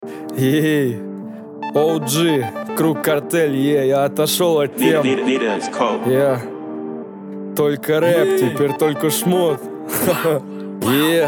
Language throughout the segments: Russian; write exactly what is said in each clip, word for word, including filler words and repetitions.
Ей, о джи, Круг Картель, е, я отошел от тем. Я только рэп, теперь только шмот. Е.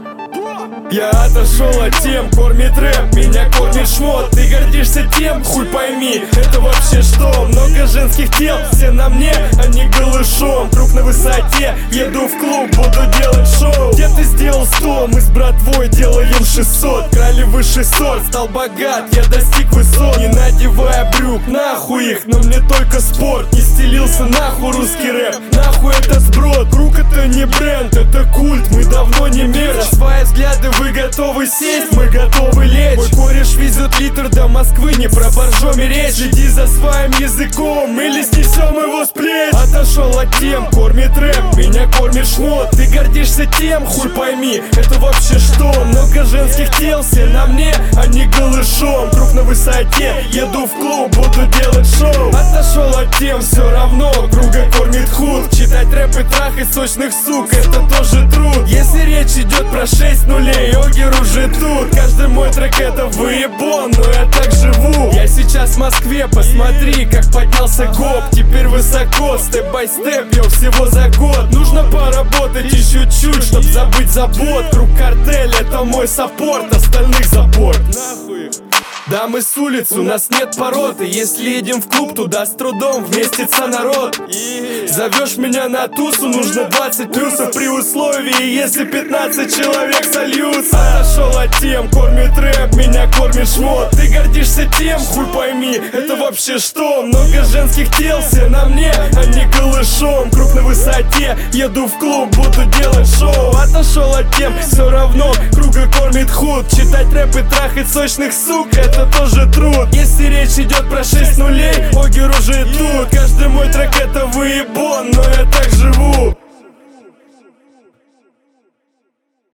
Я отошел от тем, кормит рэп, меня кормит шмот. Ты гордишься тем, хуй пойми, это вообще что? Много женских тел, все на мне, а не голышом. Круг на высоте, еду в клуб, буду делать шоу. Где ты сделал сто, мы с братвой делаем шестьсот. Крали высший сорт, стал богат, я достиг высот. Не надевая брюк, нахуй их, но мне только спорт. Не стелился нахуй русский рэп, нахуй это сброд. Круг это не бренд, это культ, мы давно не мерч. Свои взгляды вы готовы сесть, мы готовы лечь. Мой кореш везет литр до Москвы, не про боржоми речь. Следи за своим языком, или снесем его с плеч. Отошел от тем, кормит рэп, меня кормит шмот. Ты гордишься тем, хуй пойми, это вообще что? Много женских тел, все на мне, а не голышом. Круг на высоте, еду в клуб, буду делать шоу. Отошел от тем, все равно, круга кормит худ. Читать рэп и трахать сочных сук, это тоже труд. Если речь идет про шесть нулей, Огер уже тут. Каждый мой трек это выебон, но я так живу. Я сейчас в Москве, посмотри, как поднялся гоп. Теперь высоко, степ-бай-степ, я всего за год. Нужно поработать еще чуть, чтоб забыть забот. Круг Картель это мой саппорт, остальных за борт. Нахуй. Да, мы с улицы, у нас нет породы. Если едем в клуб, туда с трудом вместится народ. Зовешь меня на тусу, нужно двадцать плюсов. При условии, если пятнадцать человек сольются. Отошел от тем, кормит рэп, меня кормит шмот. Ты гордишься тем, хуй пойми, это вообще что? Много женских тел, все на мне, а не голышом. Круг на высоте, еду в клуб, буду делать шоу. Отошел от тем, все равно, круга кормит худ. Читать рэп и трахать сочных сук, это тоже труд. Если речь идет про шесть нулей, Огер уже тут. Каждый